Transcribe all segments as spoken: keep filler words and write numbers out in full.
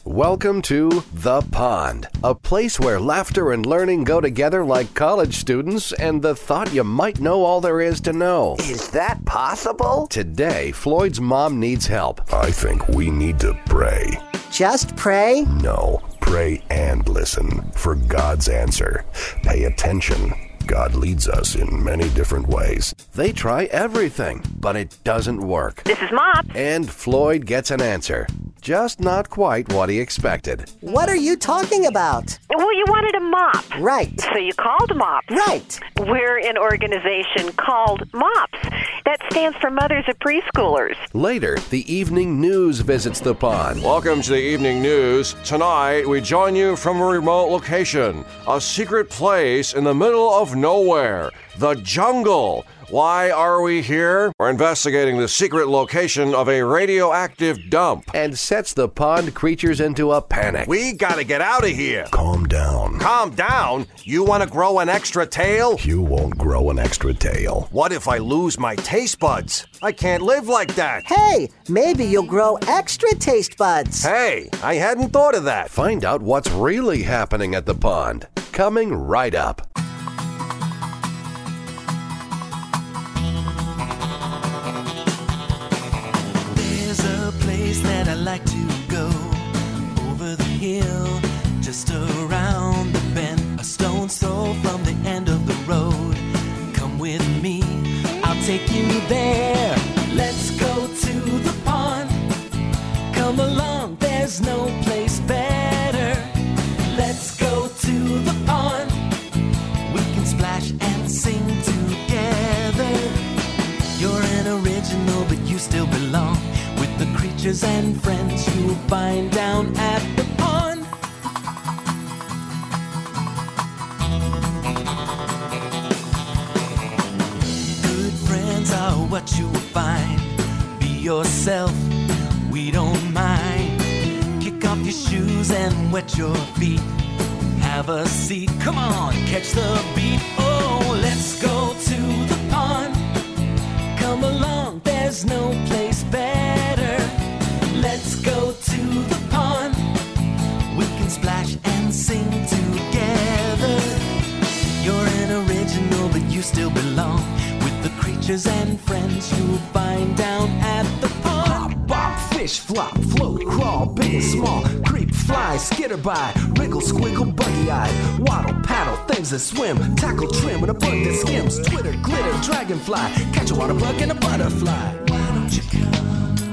Welcome to The Pond, a place where laughter and learning go together like college students and the thought you might know all there is to know. Is that possible? Today, Floyd's mom needs help. I think we need to pray. Just pray? No, pray and listen for God's answer. Pay attention. God leads us in many different ways. They try everything, but it doesn't work. This is Mop. And Floyd gets an answer. Just not quite what he expected. What are you talking about? Well, you wanted a mop. Right. So you called MOPS. Right. We're an organization called MOPS. That stands for Mothers of Preschoolers. Later, the evening news visits the pond. Welcome to the evening news. Tonight, we join you from a remote location, a secret place in the middle of nowhere, the jungle. Why are we here? We're investigating the secret location of a radioactive dump. And sets the pond creatures into a panic. We gotta get out of here. Calm down. Calm down? You wanna grow an extra tail? You won't grow an extra tail. What if I lose my taste buds? I can't live like that. Hey, maybe you'll grow extra taste buds. Hey, I hadn't thought of that. Find out what's really happening at the pond. Coming right up. That I like to go over the hill, just around the bend, a stone's throw from the end of the road. Come with me, I'll take you there. Let's go to the pond. Come along, there's no place better. Let's go to the pond. We can splash and sing together. You're an original, but you still belong with the creatures and friends you'll find down at the pond. Good friends are what you will find. Be yourself, we don't mind. Kick off your shoes and wet your feet. Have a seat, come on, catch the beat. Oh, let's go to the pond. Come along, there's no place better. Let's go to the pond. We can splash and sing together. You're an original, but you still belong with the creatures and friends you'll find down at the pond. Hop, bop, fish, flop, float, crawl, big and small, creep, fly, skitter by, wriggle, squiggle, buggy-eyed, waddle, paddle, things that swim, tackle, trim, and a bug that skims, twitter, glitter, dragonfly, catch a water bug and a butterfly. Why don't you come?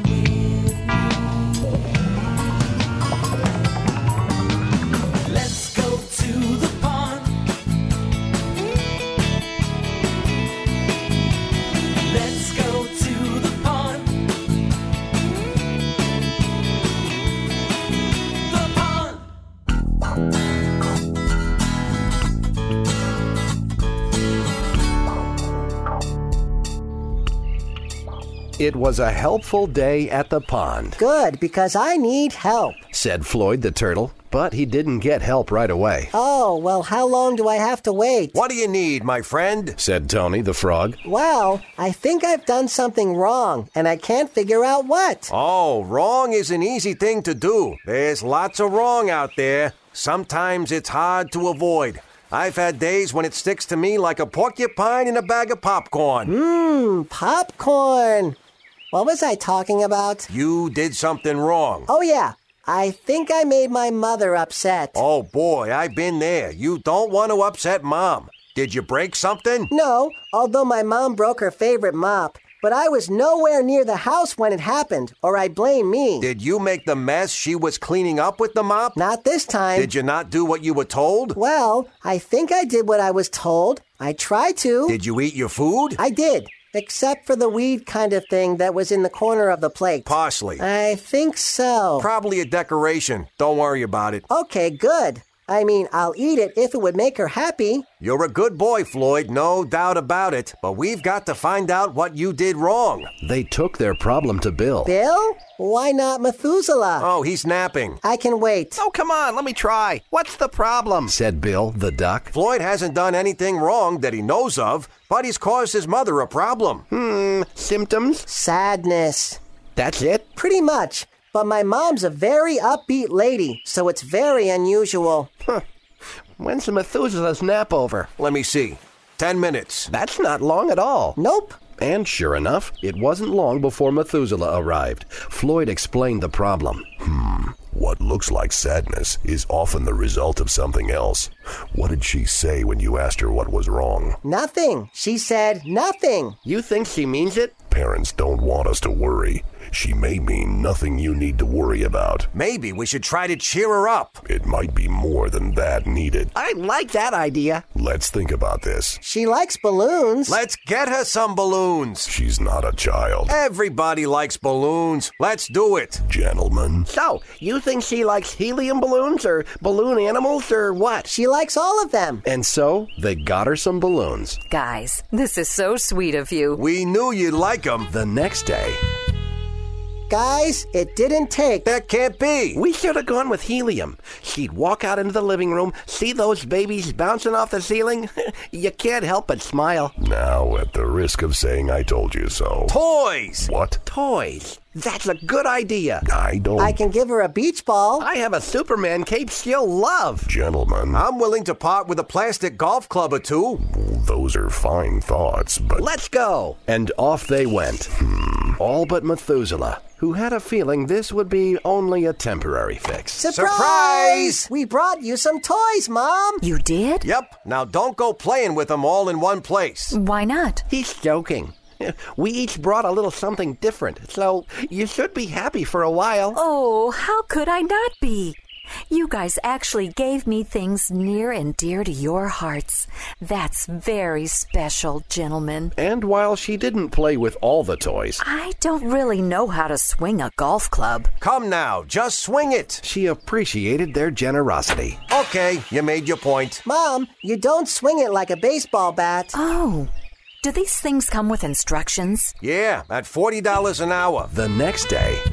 It was a helpful day at the pond. Good, because I need help, said Floyd the turtle, but he didn't get help right away. Oh, well, how long do I have to wait? What do you need, my friend? said Tony the frog. Well, I think I've done something wrong, and I can't figure out what. Oh, wrong is an easy thing to do. There's lots of wrong out there. Sometimes it's hard to avoid. I've had days when it sticks to me like a porcupine in a bag of popcorn. Mmm, popcorn. What was I talking about? You did something wrong. Oh, yeah. I think I made my mother upset. Oh, boy, I've been there. You don't want to upset Mom. Did you break something? No, although my mom broke her favorite mop. But I was nowhere near the house when it happened, or I blame me. Did you make the mess she was cleaning up with the mop? Not this time. Did you not do what you were told? Well, I think I did what I was told. I tried to. Did you eat your food? I did. Except for the weed kind of thing that was in the corner of the plate. Parsley. I think so. Probably a decoration. Don't worry about it. Okay, good. I mean, I'll eat it if it would make her happy. You're a good boy, Floyd, no doubt about it. But we've got to find out what you did wrong. They took their problem to Bill. Bill? Why not Methuselah? Oh, he's napping. I can wait. Oh, come on, let me try. What's the problem? said Bill, the duck. Floyd hasn't done anything wrong that he knows of, but he's caused his mother a problem. Hmm, symptoms? Sadness. That's it? Pretty much. but my mom's a very upbeat lady, so it's very unusual. Huh. When's the Methuselah's nap over? Let me see. Ten minutes. That's not long at all. Nope. And sure enough, it wasn't long before Methuselah arrived. Floyd explained the problem. Hmm. What looks like sadness is often the result of something else. What did she say when you asked her what was wrong? Nothing. She said nothing. You think she means it? Parents don't want us to worry. She may mean nothing you need to worry about. Maybe we should try to cheer her up. It might be more than that needed. I like that idea. Let's think about this. She likes balloons. Let's get her some balloons. She's not a child. Everybody likes balloons. Let's do it. Gentlemen. So, you think she likes helium balloons or balloon animals or what? She likes all of them. And so, they got her some balloons. Guys, this is so sweet of you. We knew you'd like them. The next day... Guys, it didn't take. That can't be. We should have gone with helium. She'd walk out into the living room, see those babies bouncing off the ceiling. You can't help but smile. Now, at the risk of saying I told you so. Toys. What? Toys. That's a good idea. I don't... I can give her a beach ball. I have a Superman cape she'll love. Gentlemen. I'm willing to part with a plastic golf club or two. Those are fine thoughts, but... Let's go. And off they went. Hmm. All but Methuselah, who had a feeling this would be only a temporary fix. Surprise! Surprise! We brought you some toys, Mom. You did? Yep. Now don't go playing with them all in one place. Why not? He's joking. We each brought a little something different, so you should be happy for a while. Oh, how could I not be? You guys actually gave me things near and dear to your hearts. That's very special, gentlemen. And while she didn't play with all the toys, I don't really know how to swing a golf club. Come now, just swing it. she appreciated their generosity. Okay, you made your point. Mom, you don't swing it like a baseball bat. Oh, do these things come with instructions? Yeah, at forty dollars an hour. The next day...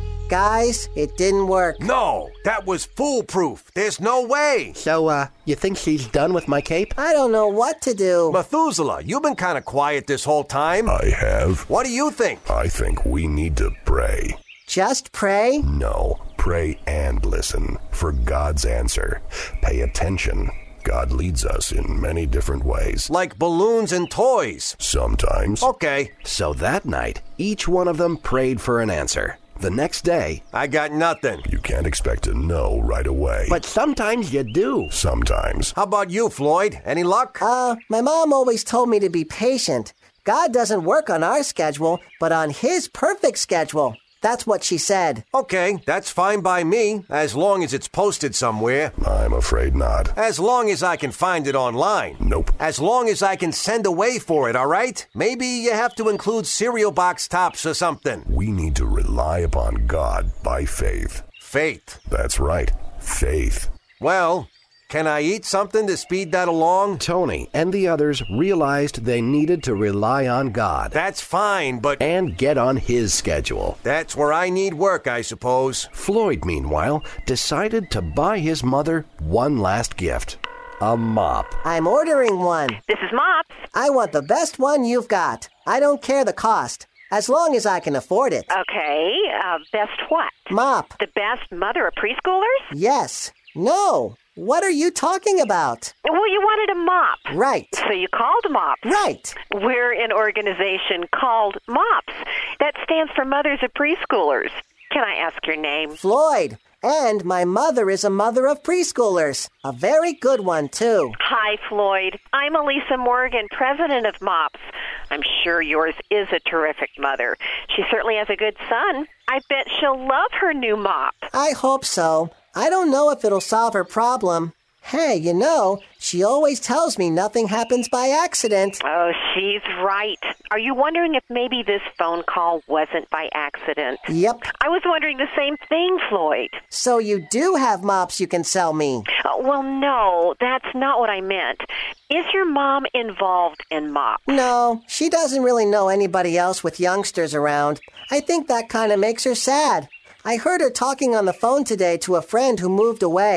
Guys, it didn't work. No, that was foolproof. There's no way. So, uh, you think she's done with my cape? I don't know what to do. Methuselah, you've been kind of quiet this whole time. I have. What do you think? I think we need to pray. Just pray? No, pray and listen for God's answer. Pay attention. God leads us in many different ways. Like balloons and toys. Sometimes. Okay, So that night, each one of them prayed for an answer. The next day, I got nothing. You can't expect to know right away. But sometimes you do. Sometimes. How about you, Floyd? Any luck? Uh, my mom always told me to be patient. God doesn't work on our schedule, but on His perfect schedule. That's what she said. Okay, that's fine by me, as long as it's posted somewhere. I'm afraid not. As long as I can find it online. Nope. As long as I can send away for it, all right? Maybe you have to include cereal box tops or something. We need to rely upon God by faith. Faith. That's right. Faith. Well, can I eat something to speed that along? Tony and the others realized they needed to rely on God That's fine, but and get on His schedule. that's where I need work, I suppose. Floyd, meanwhile, decided to buy his mother one last gift. A mop. I'm ordering one. This is Mops. I want the best one you've got. I don't care the cost, as long as I can afford it. Okay, uh, best what? Mop. The best mother of preschoolers? Yes. No. What are you talking about? Well, you wanted a mop. Right. So you called Mops. Right. We're an organization called MOPS. That stands for Mothers of Preschoolers. Can I ask your name? Floyd. And my mother is a mother of preschoolers. A very good one, too. Hi, Floyd. I'm Elisa Morgan, president of MOPS. I'm sure yours is a terrific mother. She certainly has a good son. I bet she'll love her new mop. I hope so. I don't know if it'll solve her problem. Hey, you know, she always tells me nothing happens by accident. Oh, she's right. Are you wondering if maybe this phone call wasn't by accident? Yep. I was wondering the same thing, Floyd. So you do have mops you can sell me. Uh, well, no, that's not what I meant. Is your mom involved in MOPS? No, she doesn't really know anybody else with youngsters around. I think that kind of makes her sad. I heard her talking on the phone today to a friend who moved away.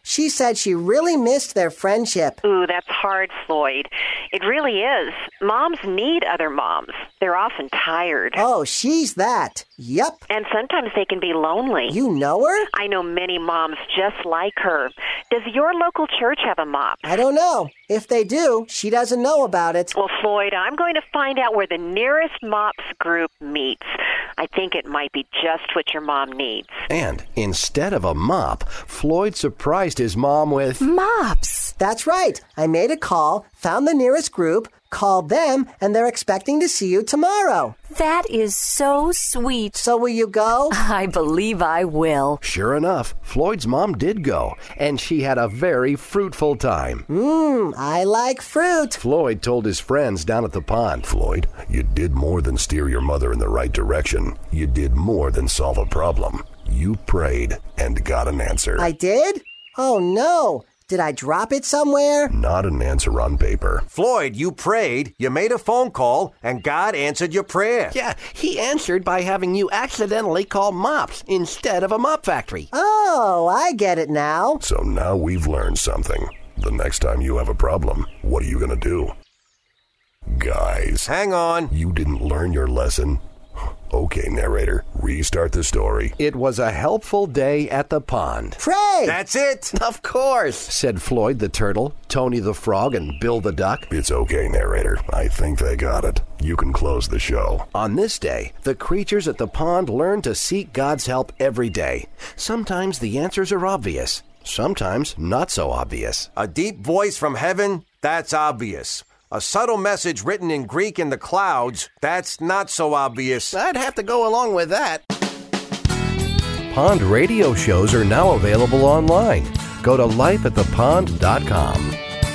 She said she really missed their friendship. Ooh, that's hard, Floyd. It really is. Moms need other moms. They're often tired. Oh, she's that. Yep. And sometimes they can be lonely. You know her? I know many moms just like her. Does your local church have a MOPS? I don't know. If they do, she doesn't know about it. Well, Floyd, I'm going to find out where the nearest MOPS group meets. I think it might be just what your mom needs. And instead of a mop, Floyd surprised his mom with MOPS. That's right. I made a call, found the nearest group, called them, and they're expecting to see you tomorrow. That is so sweet. So will you go? I believe I will. Sure enough, Floyd's mom did go, and she had a very fruitful time. Mmm, I like fruit. Floyd told his friends down at the pond. Floyd, you did more than steer your mother in the right direction. You did more than solve a problem. You prayed and got an answer. I did? Oh, no. Did I drop it somewhere? Not an answer on paper. Floyd, you prayed, you made a phone call, and God answered your prayer. Yeah, he answered by having you accidentally call MOPS instead of a mop factory. Oh, I get it now. So now we've learned something. The next time you have a problem, what are you going to do? Guys. Hang on. You didn't learn your lesson? Okay, narrator, restart the story. It was a helpful day at the pond. Pray! That's it. Of course, said Floyd the turtle, Tony the frog, and Bill the duck. It's okay, narrator. I think they got it. You can close the show. On this day, the creatures at the pond learned to seek God's help every day. Sometimes the answers are obvious, sometimes not so obvious. A deep voice from heaven, that's obvious. A subtle message written in Greek in the clouds, that's not so obvious. I'd have to go along with that. Pond radio shows are now available online. Go to life at the pond dot com.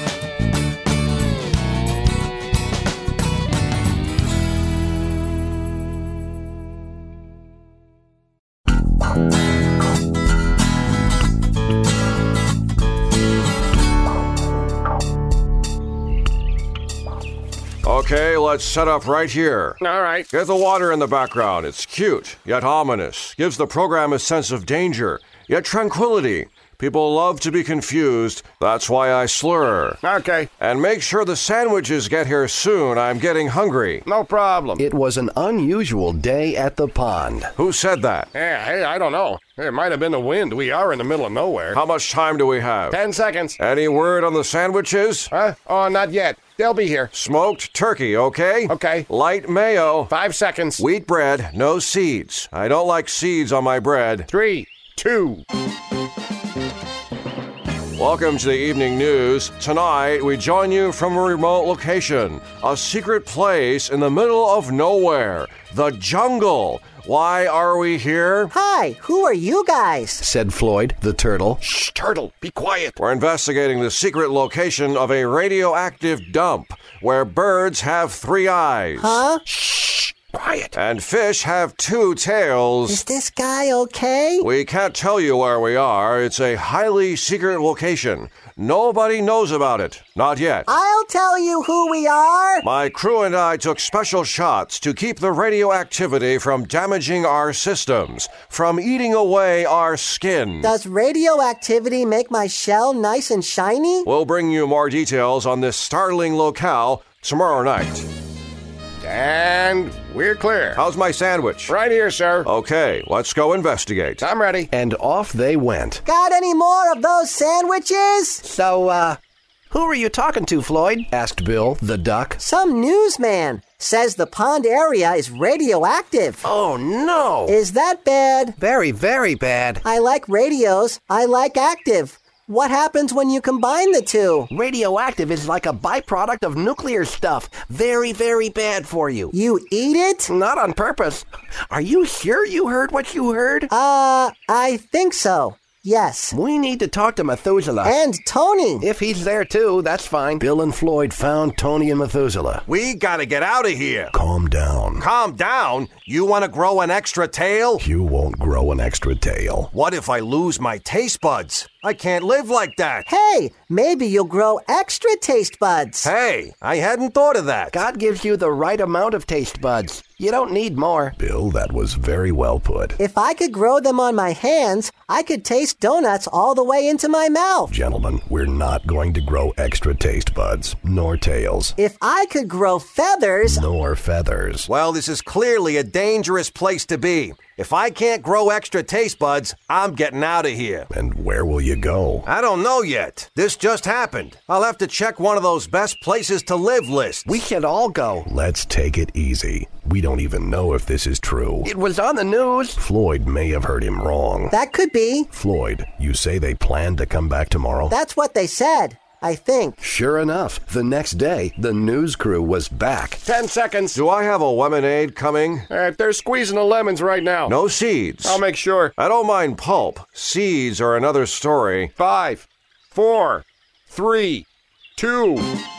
Okay, let's set up right here. All right. Get the water in the background. It's cute, yet ominous. Gives the program a sense of danger, yet tranquility. People love to be confused. That's why I slur. Okay. And make sure the sandwiches get here soon. I'm getting hungry. No problem. It was an unusual day at the pond. Who said that? Yeah, hey, I don't know. It might have been the wind. We are in the middle of nowhere. How much time do we have? Ten seconds. Any word on the sandwiches? Huh? Oh, not yet. They'll be here. Smoked turkey, okay? Okay. Light mayo. Five seconds. Wheat bread, no seeds. I don't like seeds on my bread. Three, two. Welcome to the evening news. Tonight, we join you from a remote location, a secret place in the middle of nowhere, the jungle. Why are we here? Hi, who are you guys? Said Floyd the turtle. Shh, turtle, be quiet. We're investigating the secret location of a radioactive dump where birds have three eyes. Huh? Shh, quiet. And fish have two tails. Is this guy okay? We can't tell you where we are. It's a highly secret location. Nobody knows about it. Not yet. I'll tell you who we are. My crew and I took special shots to keep the radioactivity from damaging our systems, from eating away our skin. Does radioactivity make my shell nice and shiny? We'll bring you more details on this startling locale tomorrow night. And we're clear. How's my sandwich? Right here, sir. Okay, let's go investigate. I'm ready. And off they went. Got any more of those sandwiches? So, uh, who are you talking to, Floyd? Asked Bill the duck. Some newsman says the pond area is radioactive. Oh, no. Is that bad? Very, very bad. I like radios. I like active. What happens when you combine the two? Radioactive is like a byproduct of nuclear stuff. Very, very bad for you. You eat it? Not on purpose. Are you sure you heard what you heard? Uh, I think so. Yes. We need to talk to Methuselah. And Tony. If he's there too, that's fine. Bill and Floyd found Tony and Methuselah. We gotta get out of here. Calm down. Calm down? You want to grow an extra tail? You won't grow an extra tail. What if I lose my taste buds? I can't live like that. Hey, maybe you'll grow extra taste buds. Hey, I hadn't thought of that. God gives you the right amount of taste buds. You don't need more. Bill, that was very well put. If I could grow them on my hands, I could taste donuts all the way into my mouth. Gentlemen, we're not going to grow extra taste buds, nor tails. If I could grow feathers... Nor feathers. Well, this is clearly a dangerous place to be. If I can't grow extra taste buds, I'm getting out of here. And where will you go? I don't know yet. This just happened. I'll have to check one of those best places to live lists. We should all go. Let's take it easy. We don't even know if this is true. It was on the news. Floyd may have heard him wrong. That could be. Floyd, you say they plan to come back tomorrow? That's what they said, I think. Sure enough, the next day, the news crew was back. Ten seconds. Do I have a lemonade coming? All right, they're squeezing the lemons right now. No seeds. I'll make sure. I don't mind pulp. Seeds are another story. Five, four, three, two.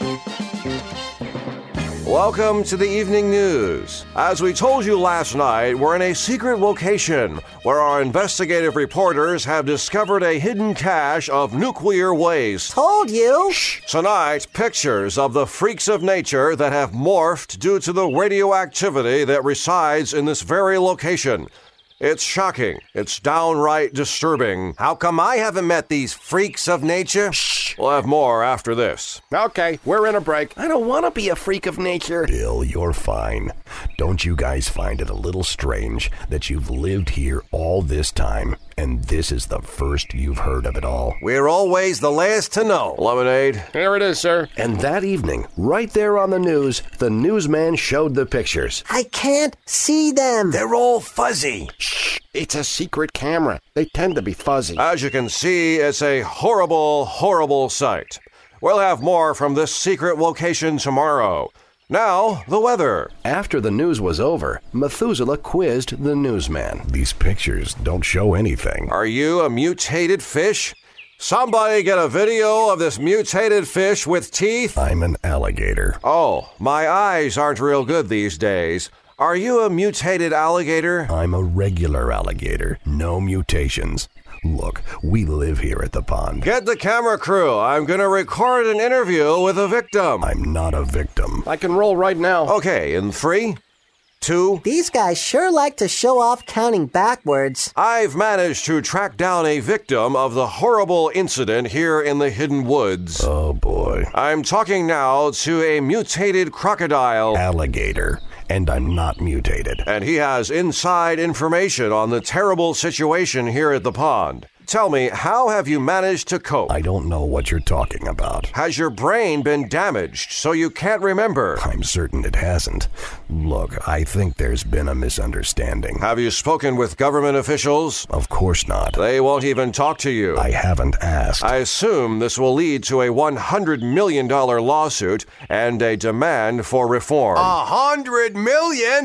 Welcome to the evening news. As we told you last night, we're in a secret location where our investigative reporters have discovered a hidden cache of nuclear waste. Told you. Shh. Tonight, pictures of the freaks of nature that have morphed due to the radioactivity that resides in this very location. It's shocking. It's downright disturbing. How come I haven't met these freaks of nature? Shh. We'll have more after this. Okay, we're in a break. I don't want to be a freak of nature. Bill, you're fine. Don't you guys find it a little strange that you've lived here all this time, and this is the first you've heard of it all? We're always the last to know. Lemonade. Here it is, sir. And that evening, right there on the news, the newsman showed the pictures. I can't see them. They're all fuzzy. Shh. It's a secret camera. They tend to be fuzzy. As you can see, it's a horrible, horrible sight. We'll have more from this secret location tomorrow. Now, the weather. After the news was over, Methuselah quizzed the newsman. These pictures don't show anything. Are you a mutated fish? Somebody get a video of this mutated fish with teeth? I'm an alligator. Oh, my eyes aren't real good these days. Are you a mutated alligator? I'm a regular alligator. No mutations. Look, we live here at the pond. Get the camera crew. I'm going to record an interview with a victim. I'm not a victim. I can roll right now. Okay, in three, two... These guys sure like to show off counting backwards. I've managed to track down a victim of the horrible incident here in the Hidden Woods. Oh, boy. I'm talking now to a mutated crocodile. Alligator. And I'm not mutated. And he has inside information on the terrible situation here at the pond. Tell me, how have you managed to cope? I don't know what you're talking about. Has your brain been damaged so you can't remember? I'm certain it hasn't. Look, I think there's been a misunderstanding. Have you spoken with government officials? Of course not. They won't even talk to you. I haven't asked. I assume this will lead to a one hundred million dollars lawsuit and a demand for reform. A hundred million?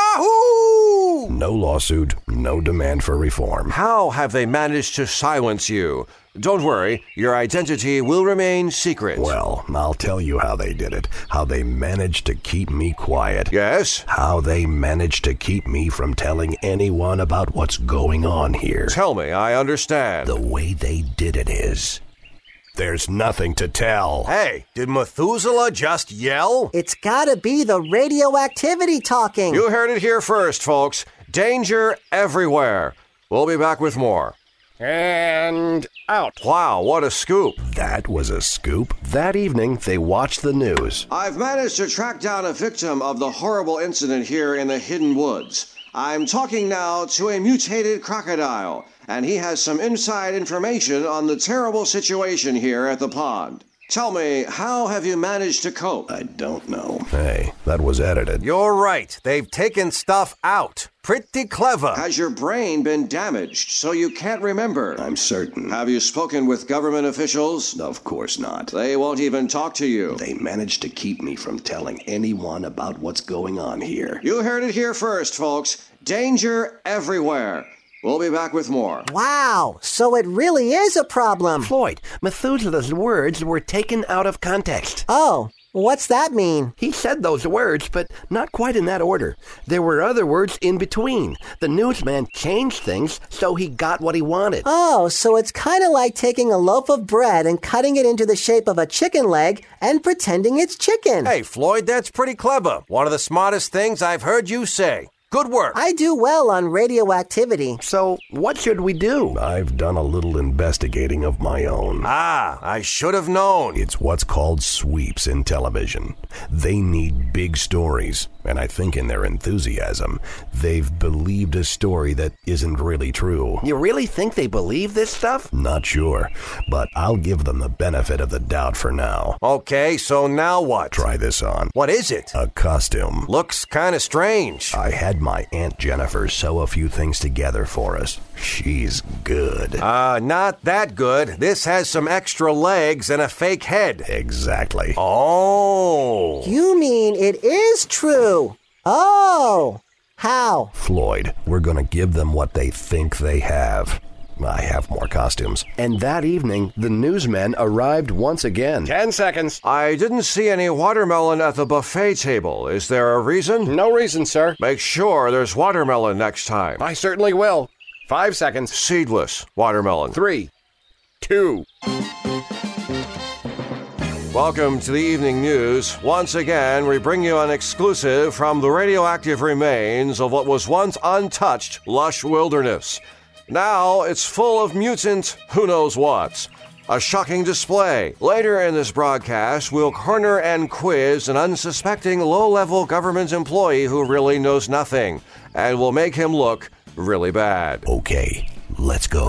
Wahoo! No lawsuit, no demand for reform. How have they managed to silence you? Don't worry, your identity will remain secret. Well, I'll tell you how they did it. How they managed to keep me quiet. Yes? How they managed to keep me from telling anyone about what's going on here. Tell me, I understand. The way they did it is... there's nothing to tell. Hey, did Methuselah just yell? It's gotta be the radioactivity talking. You heard it here first, folks. Danger everywhere. We'll be back with more. And out. Wow, what a scoop. That was a scoop. That evening, they watched the news. I've managed to track down a victim of the horrible incident here in the Hidden Woods. I'm talking now to a mutated crocodile, and he has some inside information on the terrible situation here at the pond. Tell me, how have you managed to cope? I don't know. Hey, that was edited. You're right. They've taken stuff out. Pretty clever. Has your brain been damaged so you can't remember? I'm certain. Have you spoken with government officials? Of course not. They won't even talk to you. They managed to keep me from telling anyone about what's going on here. You heard it here first, folks. Danger everywhere. We'll be back with more. Wow, so it really is a problem. Floyd, Methuselah's words were taken out of context. Oh, What's that mean? He said those words, but not quite in that order. There were other words in between. The newsman changed things so he got what he wanted. Oh, so it's kind of like taking a loaf of bread and cutting it into the shape of a chicken leg and pretending it's chicken. Hey, Floyd, that's pretty clever. One of the smartest things I've heard you say. Good work. I do well on radioactivity. So what should we do? I've done a little investigating of my own. Ah, I should have known. It's what's called sweeps in television. They need big stories, and I think in their enthusiasm, they've believed a story that isn't really true. You really think they believe this stuff? Not sure, but I'll give them the benefit of the doubt for now. Okay, so now what? Try this on. What is it? A costume. Looks kind of strange. I had my Aunt Jennifer sew a few things together for us. She's good. Uh, not that good. This has some extra legs and a fake head. Exactly. Oh. You mean it is true? Oh. How? Floyd, we're gonna give them what they think they have. I have more costumes. And that evening, the newsmen arrived once again. Ten seconds. I didn't see any watermelon at the buffet table. Is there a reason? No reason, sir. Make sure there's watermelon next time. I certainly will. Five seconds. Seedless watermelon. Three. Two. Welcome to the evening news. Once again, we bring you an exclusive from the radioactive remains of what was once untouched lush wilderness. Now it's full of mutant who knows whats. A shocking display. Later in this broadcast, we'll corner and quiz an unsuspecting low-level government employee who really knows nothing, and we'll make him look really bad. Okay, let's go.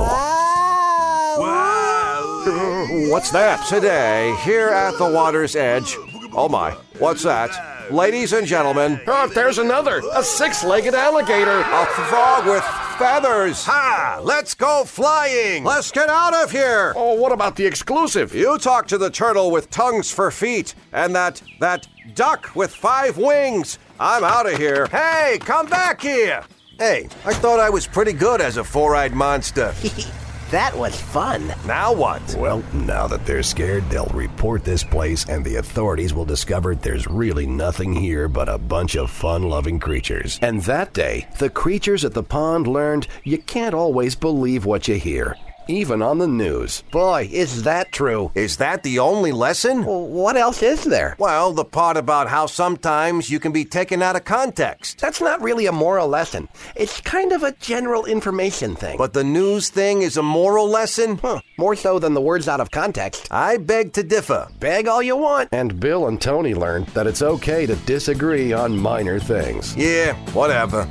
What's that? Today, here at the water's edge. Oh my, what's that? Ladies and gentlemen. Oh, there's another. A six-legged alligator. A frog with feathers. Ha! Let's go flying. Let's get out of here. Oh, what about the exclusive? You talk to the turtle with tongues for feet and that, that duck with five wings. I'm out of here. Hey, come back here. Hey, I thought I was pretty good as a four-eyed monster. That was fun. Now what? Well, now that they're scared, they'll report this place, and the authorities will discover there's really nothing here but a bunch of fun-loving creatures. And that day, the creatures at the pond learned you can't always believe what you hear, even on the news. Boy, is that true. Is that the only lesson? Well, what else is there? Well, the part about how sometimes you can be taken out of context. That's not really a moral lesson. It's kind of a general information thing. But the news thing is a moral lesson? Huh, more so than the words out of context. I beg to differ. Beg all you want. And Bill and Tony learned that it's okay to disagree on minor things. Yeah, whatever.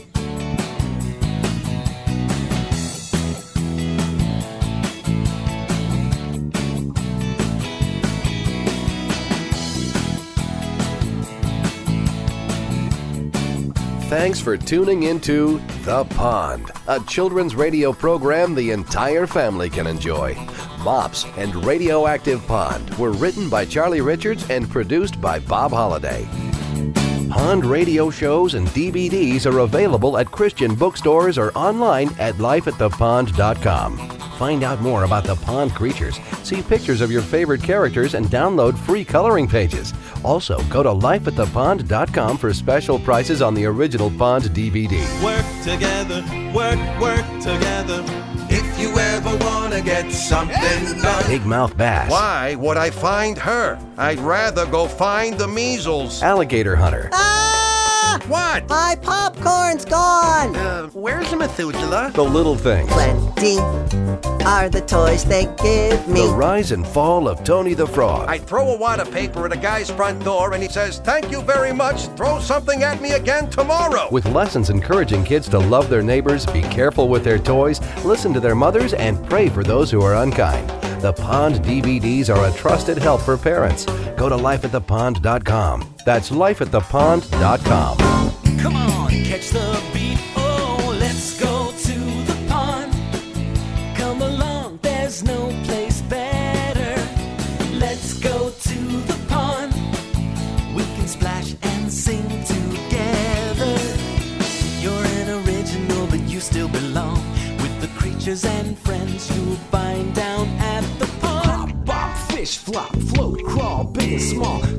Thanks for tuning into The Pond, a children's radio program the entire family can enjoy. Mops and Radioactive Pond were written by Charlie Richards and produced by Bob Holliday. Pond radio shows and D V Ds are available at Christian bookstores or online at life at the pond dot com. Find out more about the pond creatures, see pictures of your favorite characters, and download free coloring pages. Also, go to life at the pond dot com for special prices on the original Pond D V D. Work together, work, work together. If you ever want to get something done. Big mouth bass. Why would I find her? I'd rather go find the measles. Alligator hunter. Ah! What? My popcorn's gone. Uh, where's the Methuselah? The little things. Plenty are the toys they give me. The rise and fall of Tony the Frog. I throw a wad of paper at a guy's front door and he says, "Thank you very much. Throw something at me again tomorrow." With lessons encouraging kids to love their neighbors, be careful with their toys, listen to their mothers, and pray for those who are unkind. The Pond D V Ds are a trusted help for parents. Go to life at the pond dot com. That's life at the pond dot com. Come on, catch the beat. Oh, let's go to the pond. Come along, there's no place better. Let's go to the pond. We can splash and sing together. You're an original, but you still belong with the creatures and friends you'll find down at the pond. Hop, bop, fish, flop, float, crawl, big and small, creep,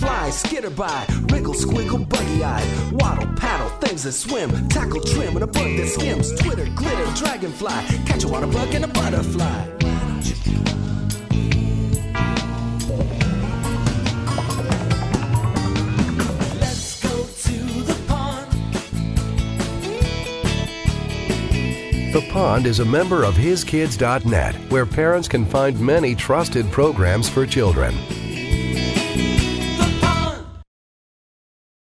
fly, skitter by, wriggle, squiggle, buggy-eyed, waddle, paddle, things that swim, tackle, trim, and a bug that skims, twitter, glitter, dragonfly, catch a water bug and a butterfly. Let's go to the pond. The Pond is a member of his kids dot net, where parents can find many trusted programs for children.